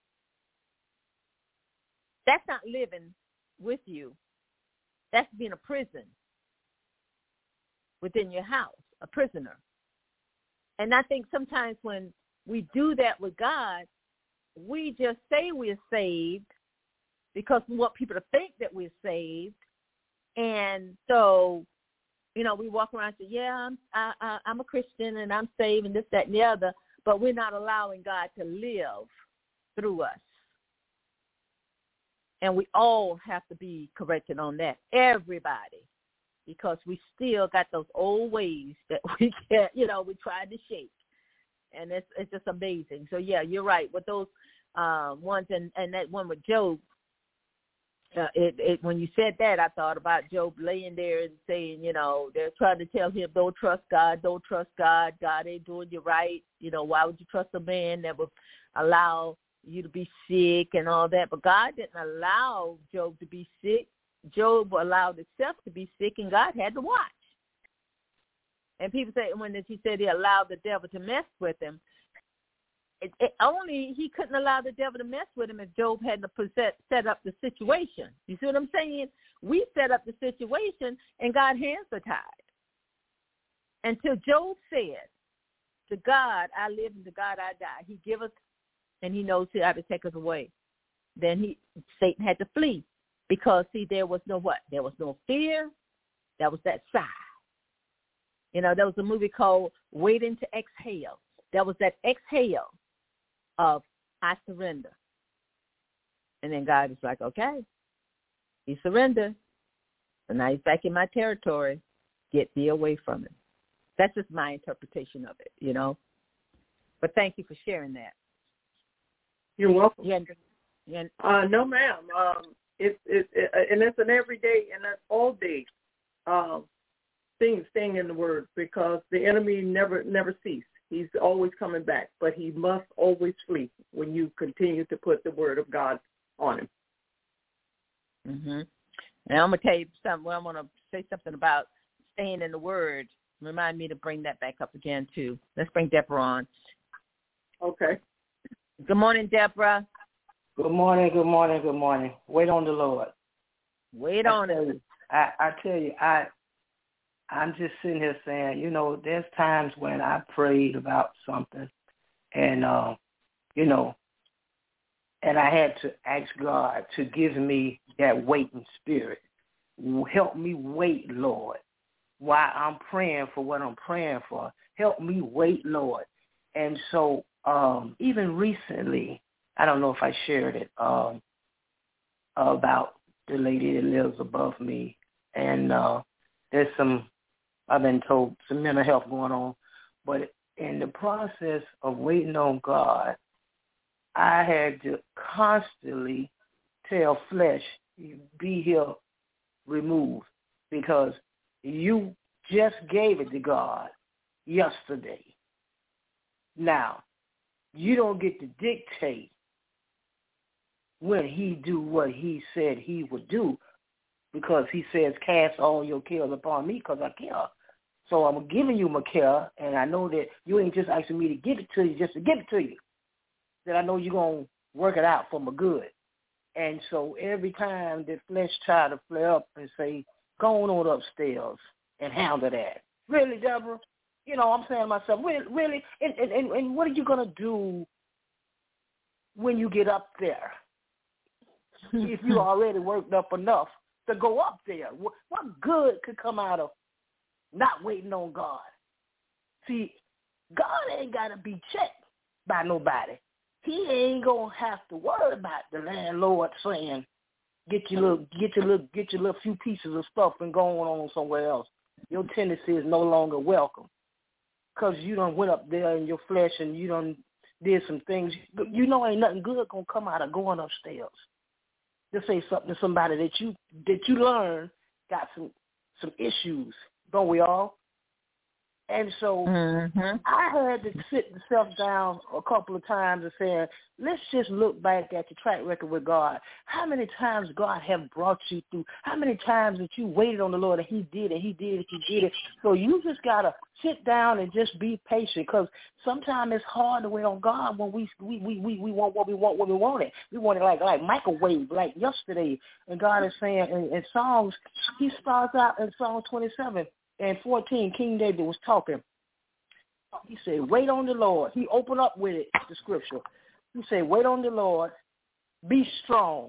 That's not living with you. That's being a prison within your house, a prisoner. And I think sometimes when we do that with God, we just say we're saved because we want people to think that we're saved. And so, you know, we walk around and say, yeah, I'm, I, I, I'm a Christian and I'm saved and this, that, and the other, but we're not allowing God to live through us. And we all have to be corrected on that, everybody, because we still got those old ways that we can't, you know, we tried to shake. And it's it's just amazing. So, yeah, you're right. With those uh, ones, and, and that one with Job, uh, it, it, when you said that, I thought about Job laying there and saying, you know, they're trying to tell him, don't trust God, don't trust God. God ain't doing you right. You know, why would you trust a man that would allow you to be sick and all that? But God didn't allow Job to be sick. Job allowed himself to be sick, and God had to watch. And people say when he said he allowed the devil to mess with him, it, it only he couldn't allow the devil to mess with him if Job hadn't set, set up the situation. You see what I'm saying? We set up the situation, and God's hands are tied. Until Job said, to God I live and to God I die. He give us, and He knows how to take us away. Then he Satan had to flee. Because, see, there was no what? There was no fear. That was that sigh. You know, there was a movie called Waiting to Exhale. That was that exhale of I surrender. And then God is like, okay, he surrendered. So now he's back in my territory. Get thee away from him. That's just my interpretation of it, you know. But thank you for sharing that. You're welcome. Yeah, yeah. Uh, no, ma'am. Um, It's it, it, and it's an everyday and that's all day um, thing, staying in the Word, because the enemy never never ceases. He's always coming back, but he must always flee when you continue to put the Word of God on him. Mm-hmm. Now I'm gonna tell you something. Well, I want to say something about staying in the Word. Remind me to bring that back up again too. Let's bring Deborah on. Okay. Good morning, Deborah. Good morning, good morning, good morning. Wait on the Lord. Wait I on it. You, I, I tell you, I, I'm just sitting here saying, you know, there's times when I prayed about something and, uh, you know, and I had to ask God to give me that waiting spirit. Help me wait, Lord, while I'm praying for what I'm praying for. Help me wait, Lord. And so um, even recently, I don't know if I shared it um, about the lady that lives above me. And uh, there's some, I've been told, some mental health going on. But in the process of waiting on God, I had to constantly tell flesh, be here, removed, because you just gave it to God yesterday. Now, you don't get to dictate when he do what he said he would do, because he says, cast all your cares upon me because I care. So I'm giving you my care, and I know that you ain't just asking me to give it to you just to give it to you. That I know you're going to work it out for my good. And so every time the flesh try to flare up and say, go on upstairs and handle that. Really, Deborah? You know, I'm saying to myself, really? really? And, and, and what are you going to do when you get up there? If you already worked up enough to go up there, what, what good could come out of not waiting on God? See, God ain't got to be checked by nobody. He ain't gonna have to worry about the landlord saying, "Get your little, get your little, get your little few pieces of stuff and going on somewhere else." Your tendency is no longer welcome, because you done went up there in your flesh and you done did some things. You know, ain't nothing good gonna come out of going upstairs. Just say something to somebody that you that you learn got some some issues. Don't we all? And so mm-hmm. I had to sit myself down a couple of times and say, let's just look back at the track record with God. How many times God have brought you through? How many times that you waited on the Lord and he did it, he did it, he did it. So you just got to sit down and just be patient, because sometimes it's hard to wait on God when we we, we, we we want what we want when we want it. We want it like, like microwave, like yesterday. And God is saying in, in Psalms, he starts out in Psalm twenty-seven. And fourteen, King David was talking. He said, wait on the Lord. He opened up with it, the scripture. He said, wait on the Lord. Be strong.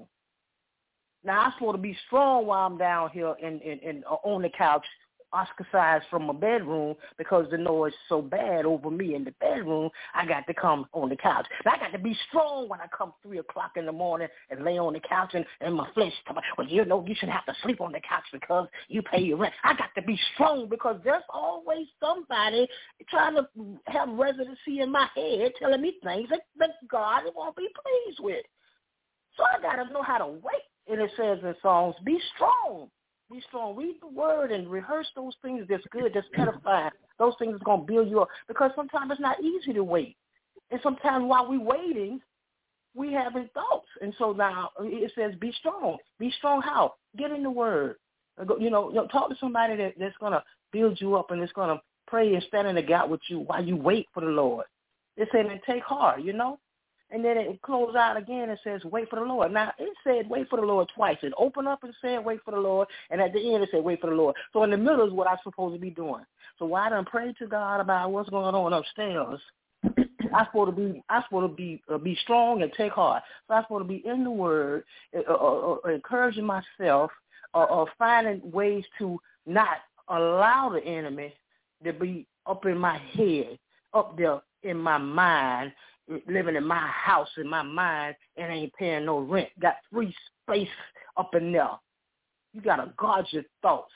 Now, I'm supposed to be strong while I'm down here in, in, in, on the couch, ostracized from my bedroom, because the noise is so bad over me in the bedroom. I got to come on the couch. Now, I got to be strong when I come three o'clock in the morning and lay on the couch, and, and my flesh talking, well, you know, you shouldn't have to sleep on the couch because you pay your rent. I got to be strong, because there's always somebody trying to have residency in my head telling me things that, that God won't be pleased with. So I got to know how to wait. And it says in Psalms, be strong. Be strong. Read the word and rehearse those things that's good, that's edifying. Those things that's going to build you up. Because sometimes it's not easy to wait. And sometimes while we're waiting, we having thoughts. And so now it says be strong. Be strong how? Get in the word. You know, you know talk to somebody that, that's going to build you up and that's going to pray and stand in the gap with you while you wait for the Lord. It said, and take heart, you know. And then it closes out again and says, wait for the Lord. Now, it said wait for the Lord twice. It opened up and said wait for the Lord, and at the end it said wait for the Lord. So in the middle is what I'm supposed to be doing. So while I done prayed to God about what's going on upstairs, I'm supposed to be I'm supposed to be uh, be strong and take heart. So I'm supposed to be in the Word, uh, uh, uh, encouraging myself, or uh, uh, finding ways to not allow the enemy to be up in my head, up there in my mind, living in my house, in my mind, and ain't paying no rent. Got free space up in there. You got to guard your thoughts.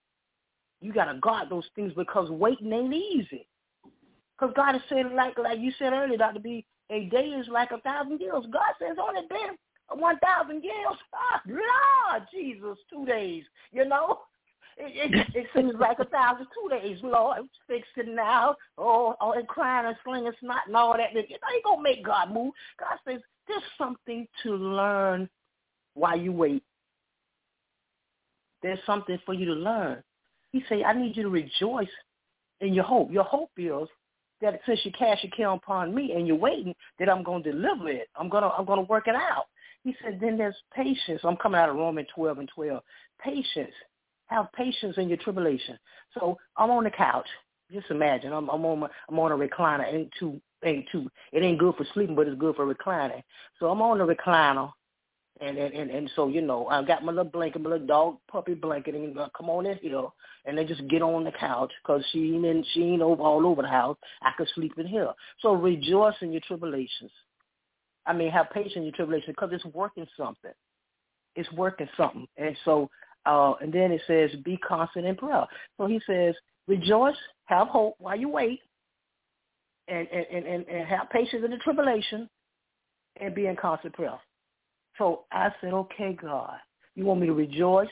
You got to guard those things, because waiting ain't easy. Because God is saying, like like you said earlier, Doctor B, a day is like a thousand years. God says only been one thousand years. Ah, Lord Jesus, two days, you know. It, it, it seems like a thousand, two days, Lord. Fix it now. Oh, oh, and crying and slinging snot and all that. You know, you going to make God move. God says there's something to learn while you wait. There's something for you to learn. He said, I need you to rejoice in your hope. Your hope is that since you cast your care upon me and you're waiting, that I'm going to deliver it. I'm going to I'm going to work it out. He said, then there's patience. I'm coming out of Romans twelve and twelve. Patience. Have patience in your tribulation. So I'm on the couch. Just imagine I'm, I'm on my, I'm on a recliner. Ain't too ain't too. It ain't good for sleeping, but it's good for reclining. So I'm on the recliner, and and, and, and so you know I got my little blanket, my little dog puppy blanket, and uh, come on in here, and then just get on the couch, because she ain't she ain't over all over the house. I could sleep in here. So rejoice in your tribulations. I mean, have patience in your tribulation, because it's working something. It's working something, and so. Uh, and then it says, be constant in prayer. So he says, rejoice, have hope while you wait, and, and, and, and have patience in the tribulation, and be in constant prayer. So I said, okay, God, you want me to rejoice,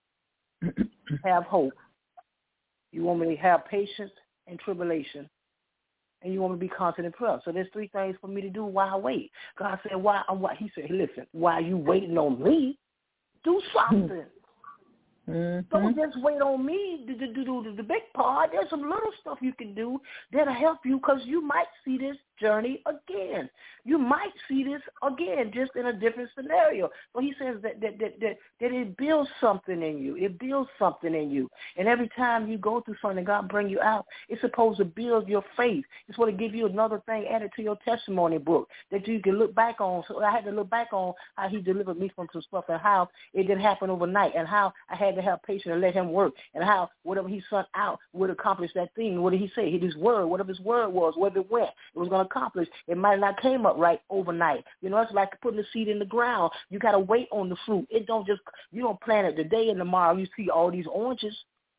have hope. You want me to have patience and tribulation. And you want me to be constant in prayer. So there's three things for me to do while I wait. God said, why? why? He said, listen, while you waiting on me, do something. Mm-hmm. Don't just wait on me to do, do, do, do the big part. There's some little stuff you can do that'll help you because you might see this journey again. You might see this again, just in a different scenario. So he says that that, that, that that it builds something in you. It builds something in you. And every time you go through something, God bring you out, it's supposed to build your faith. It's going to give you another thing added to your testimony book that you can look back on. So I had to look back on how he delivered me from some stuff and how it didn't happen overnight and how I had to have patience and let him work and how whatever he sent out would accomplish that thing. What did he say? His word, whatever his word was, wherever it went, it was going to accomplish. It might not came up right overnight. You know, it's like putting a seed in the ground. You got to wait on the fruit. It don't just, you don't plant it today and tomorrow you see all these oranges.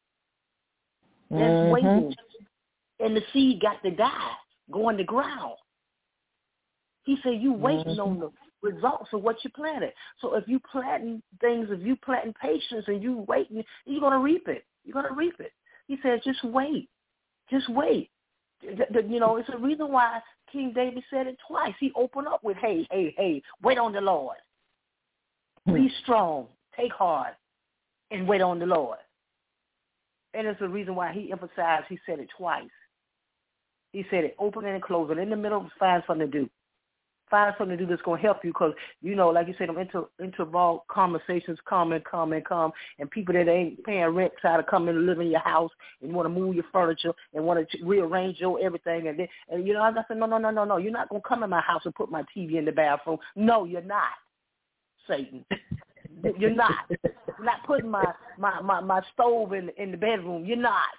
That's mm-hmm. waiting. And the seed got to die, go in the ground. He said you waiting mm-hmm. on the results of what you planted. So if you planting things, if you planting patience and you waiting, you're going to reap it. You're going to reap it. He said just wait. Just wait. You know, it's a reason why King David said it twice. He opened up with, hey, hey, hey, wait on the Lord. Be strong, take heart, and wait on the Lord. And it's the reason why he emphasized, he said it twice. He said it, open and close it. In the middle, find something to do. Find something to do that's going to help you because, you know, like you said, them inter, interval conversations come and come and come, and people that ain't paying rent try to come in and live in your house and want to move your furniture and want to rearrange your everything. And, then, and you know, I said, no, no, no, no, no. You're not going to come in my house and put my T V in the bathroom. No, you're not, Satan. You're not. You're not putting my, my, my, my stove in, in the bedroom. You're not.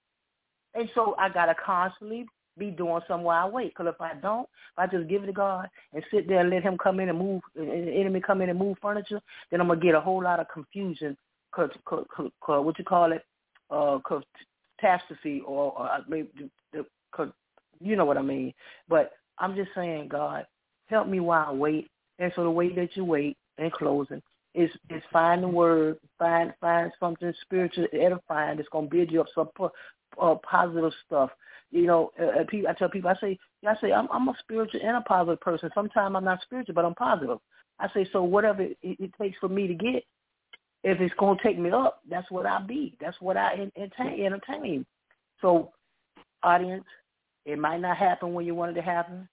And so I got to constantly be doing something while I wait. Because if I don't, if I just give it to God and sit there and let him come in and move, and the enemy come in and move furniture, then I'm going to get a whole lot of confusion, cause, cause, cause, what you call it, uh, catastrophe, or, or maybe, cause, you know what I mean. But I'm just saying, God, help me while I wait. And so the way that you wait, in closing, is is find the word, find find something spiritual, edifying that's going to build you up, some uh, positive stuff. You know, uh, people, I tell people, I say, I say, I'm, I'm a spiritual and a positive person. Sometimes I'm not spiritual, but I'm positive. I say, so whatever it, it takes for me to get, if it's going to take me up, that's what I be. That's what I entertain. entertain. So, audience, it might not happen when you want it to happen.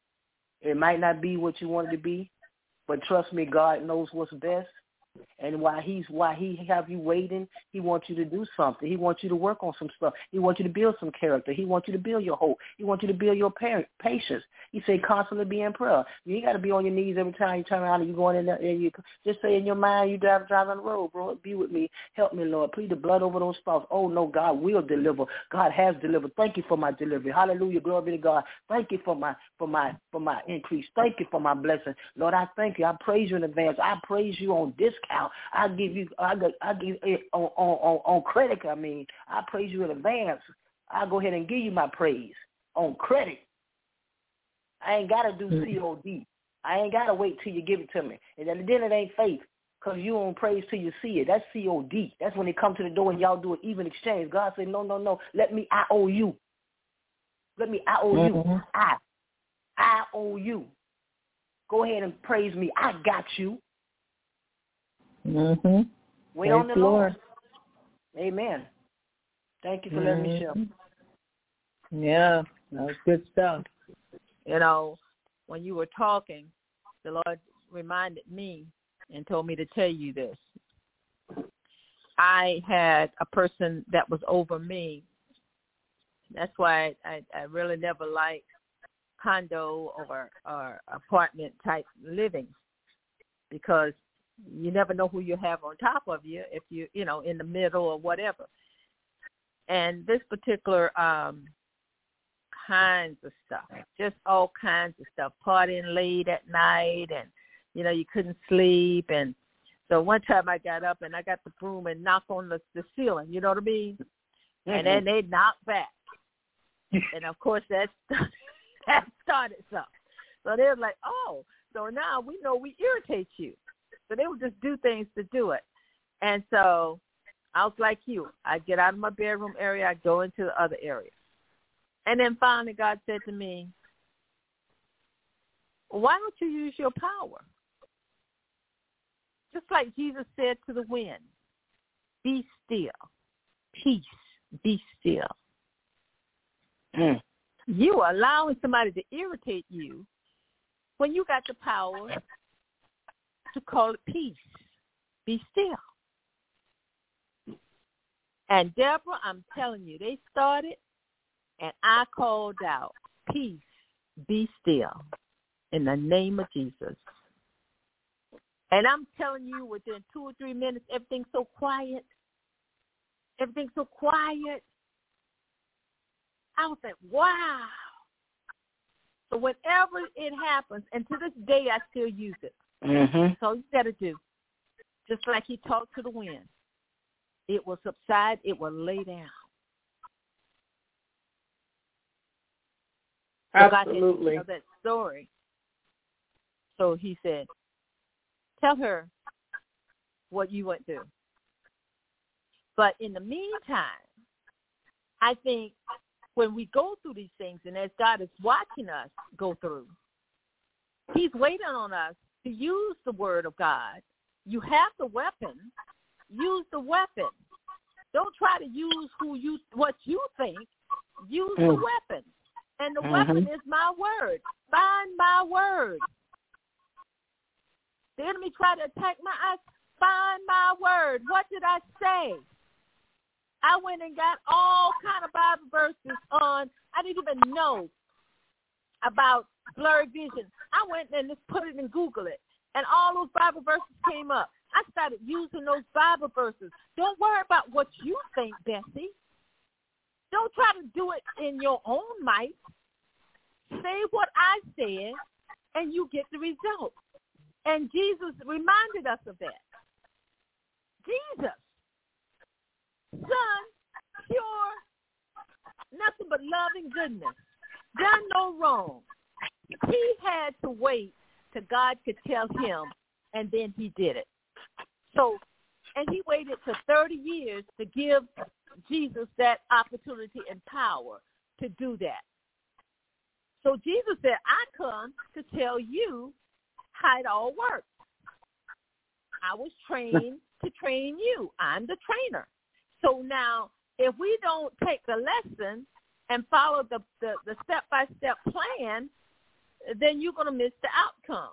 It might not be what you want it to be, but trust me, God knows what's best. And while he's why he have you waiting, he wants you to do something. He wants you to work on some stuff. He wants you to build some character. He wants you to build your hope. He wants you to build your patience. He said constantly be in prayer. You ain't got to be on your knees every time you turn around and you going in there. And you just say in your mind, you drive drive on the road, bro. Be with me. Help me, Lord. Plead the blood over those thoughts. Oh no, God will deliver. God has delivered. Thank you for my delivery. Hallelujah. Glory be to God. Thank you for my for my for my increase. Thank you for my blessing, Lord. I thank you. I praise you in advance. I praise you on discount. I give you, I give, I give it on, on, on credit. I mean, I praise you in advance. I'll go ahead and give you my praise on credit. I ain't got to do C O D. I ain't got to wait till you give it to me. And then it ain't faith because you don't praise till you see it. That's C O D. That's when they come to the door and y'all do an even exchange. God said, no, no, no. Let me, I owe you. Let me, I owe mm-hmm. you. I, I owe you. Go ahead and praise me. I got you. Mm-hmm. Wait on the Lord. Lord. Amen. Thank you for mm-hmm. letting me share. Yeah, that was good stuff. You know, when you were talking, the Lord reminded me and told me to tell you this. I had a person that was over me. That's why I, I really never liked condo or, or apartment type living, because you never know who you have on top of you if you, you know, in the middle or whatever. And this particular um, kinds of stuff, just all kinds of stuff, partying late at night and, you know, you couldn't sleep. And so one time I got up and I got the broom and knocked on the, the ceiling, you know what I mean? Mm-hmm. And then they knocked back. And, of course, that, that started something. So they were like, oh. So now we know we irritate you. So they would just do things to do it. And so I was like you. I get out of my bedroom area. I go into the other area. And then finally God said to me, why don't you use your power? Just like Jesus said to the wind, be still. Peace, be still. Mm. You are allowing somebody to irritate you when you got the power to call it peace. Be still. And Deborah, I'm telling you, they started, and I called out, peace, be still, in the name of Jesus. And I'm telling you, within two or three minutes, everything's so quiet. Everything's so quiet. I was like, wow. So whenever it happens, and to this day I still use it. Mm-hmm. So you got to do, just like he talked to the wind. It will subside. It will lay down. Absolutely. So God had to tell that story. So he said, tell her what you went through. But in the meantime, I think when we go through these things, and as God is watching us go through, he's waiting on us to use the word of God. You have the weapon. Use the weapon. Don't try to use who you what you think. Use mm. the weapon. And the mm-hmm. weapon is my word. Find my word. The enemy tried to attack my eyes. Find my word. What did I say? I went and got all kind of Bible verses on. I didn't even know about blurred vision. I went and just put it in Google it, and all those Bible verses came up. I started using those Bible verses. Don't worry about what you think, Bessie. Don't try to do it in your own might. Say what I said, and you get the result. And Jesus reminded us of that. Jesus, Son, pure, nothing but love and goodness, done no wrong. He had to wait till God could tell him, and then he did it. So, and he waited for thirty years to give Jesus that opportunity and power to do that. So Jesus said, I come to tell you how it all works. I was trained to train you. I'm the trainer. So now, if we don't take the lesson and follow the, the, the step-by-step plan, then you're going to miss the outcome.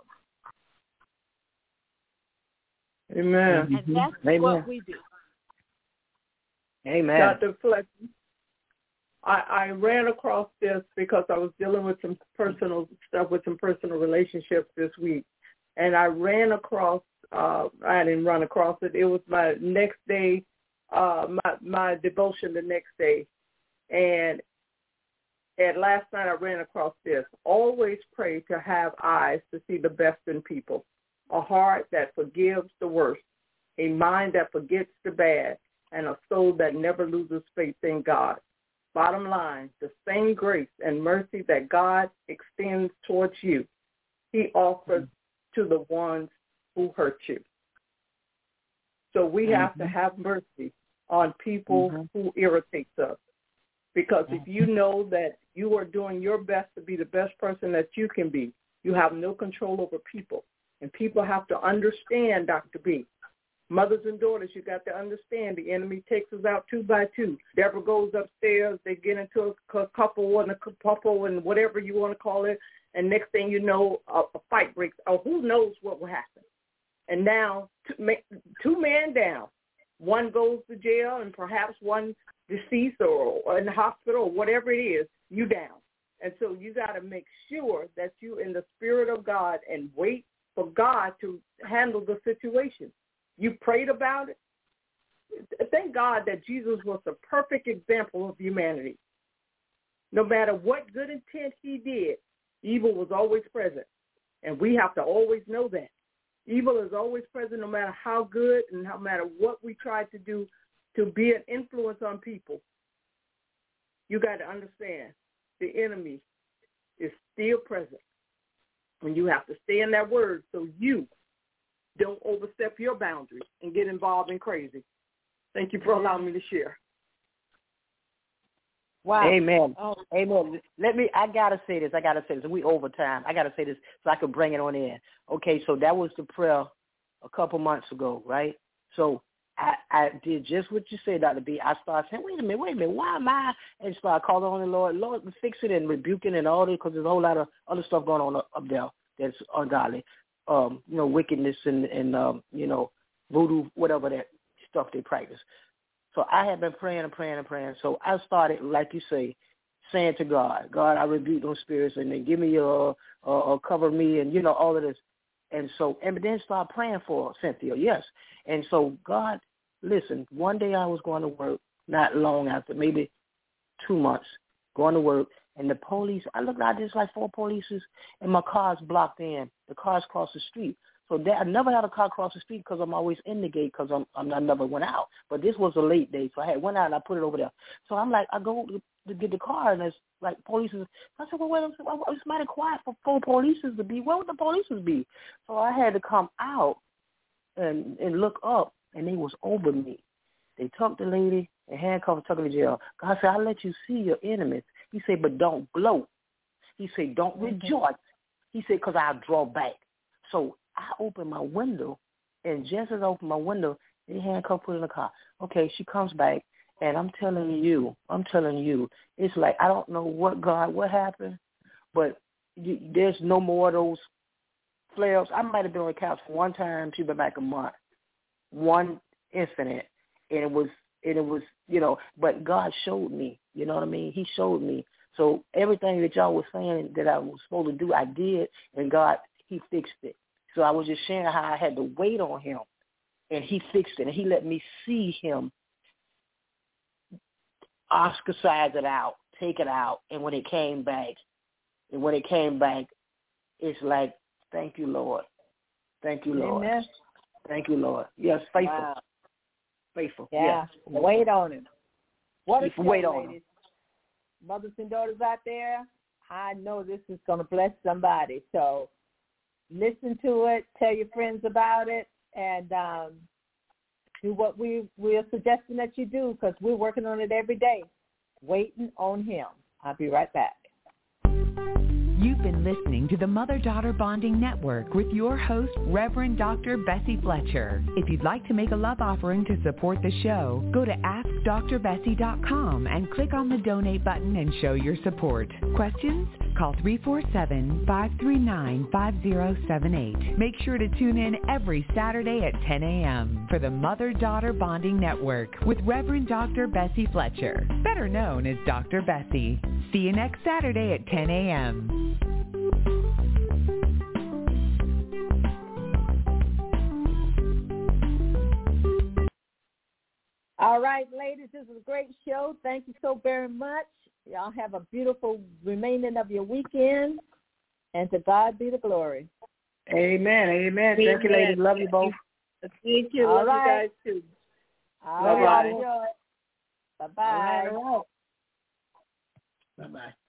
Amen. And that's Amen. what we do. Amen. Doctor Fletcher, I, I ran across this because I was dealing with some personal stuff, with some personal relationships this week. And I ran across, uh, I didn't run across it. It was my next day, uh, my, my devotion the next day. And at last night I ran across this. Always pray to have eyes to see the best in people, a heart that forgives the worst, a mind that forgets the bad, and a soul that never loses faith in God. Bottom line, the same grace and mercy that God extends towards you, he offers to the ones who hurt you. So we mm-hmm. have to have mercy on people mm-hmm. who irritate us. Because if you know that you are doing your best to be the best person that you can be, you have no control over people. And people have to understand, Doctor B. Mothers and daughters, you got to understand the enemy takes us out two by two. Deborah goes upstairs, they get into a couple and a couple and whatever you want to call it, and next thing you know, a, a fight breaks out. Who knows what will happen? And now, two, two men down. One goes to jail and perhaps one deceased or, or in the hospital or whatever it is, you down. And so you got to make sure that you in the spirit of God and wait for God to handle the situation. You prayed about it. Thank God that Jesus was the perfect example of humanity. No matter what good intent he did, evil was always present. And we have to always know that. Evil is always present no matter how good and no matter what we try to do to be an influence on people. You got to understand the enemy is still present. And you have to stay in that word so you don't overstep your boundaries and get involved in crazy. Thank you for allowing me to share. Wow. Amen. Oh. Amen. Let me, I got to say this. I got to say this. We over time. I got to say this so I can bring it on in. Okay, so that was the prayer a couple months ago, right? So I, I did just what you said, Doctor B. I started saying, wait a minute, wait a minute, why am I? And started calling on the Lord. Lord, fix it and rebuking and all that, because there's a whole lot of other stuff going on up, up there that's ungodly. Um, you know, wickedness and, and um, you know, voodoo, whatever that stuff they practice. So I had been praying and praying and praying. So I started, like you say, saying to God, God, I rebuke those spirits and then give me your, uh, or cover me and, you know, all of this. And so, and then start praying for Cynthia, yes. And so God, listen, one day I was going to work, not long after, maybe two months, going to work, and the police, I looked out, there's like four polices, and my car's blocked in. The car's across the street. So that, I never had a car cross the street because I'm always in the gate because I'm, I'm I never went out. But this was a late day, so I had went out and I put it over there. So I'm like, I go to, to get the car, and there's like police. I said, well, wait, it's mighty quiet for four police to be. Where would the police be? So I had to come out and and look up, and they was over me. They took the lady and handcuffed her, took her to jail. God said, I'll let you see your enemies. He said, but don't gloat. He said, don't mm-hmm. rejoice. He said, because I'll draw back. So I opened my window, and just as I opened my window, they handcuffed her in the car. Okay, she comes back, and I'm telling you, I'm telling you, it's like I don't know what God, what happened, but you, there's no more of those flare-ups. I might have been on the couch for one time. She's been back a month, one incident, and it was, and it was, you know, but God showed me, you know what I mean? He showed me. So everything that y'all was saying that I was supposed to do, I did, and God, he fixed it. So I was just sharing how I had to wait on him, and he fixed it, and he let me see him ostracize it out, take it out, and when it came back, and when it came back, it's like, thank you, Lord. Thank you, Lord. Amen. Thank you, Lord. Yes, faithful. Wow. Faithful. Yeah. Yes. Wait on him. What a show, wait on ladies. him. Mothers and daughters out there, I know this is going to bless somebody. So listen to it, tell your friends about it, and um, do what we, we're suggesting that you do, because we're working on it every day, waiting on him. I'll be right back. You've been listening to the Mother-Daughter Bonding Network with your host, Reverend Doctor Bessie Fletcher. If you'd like to make a love offering to support the show, go to ask dr bessie dot com and click on the donate button and show your support. Questions? Call three four seven, five three nine, five zero seven eight. Make sure to tune in every Saturday at ten a.m. for the Mother-Daughter Bonding Network with Reverend Doctor Bessie Fletcher, better known as Doctor Bessie. See you next Saturday at ten a.m. All right, ladies, this is a great show. Thank you so very much. Y'all have a beautiful remaining of your weekend, and to God be the glory. Amen. Amen. Amen. Thank you, ladies. Love you both. Thank you. All Love right. you guys, too. All Bye-bye. right. Bye-bye. All right, all right. Bye-bye.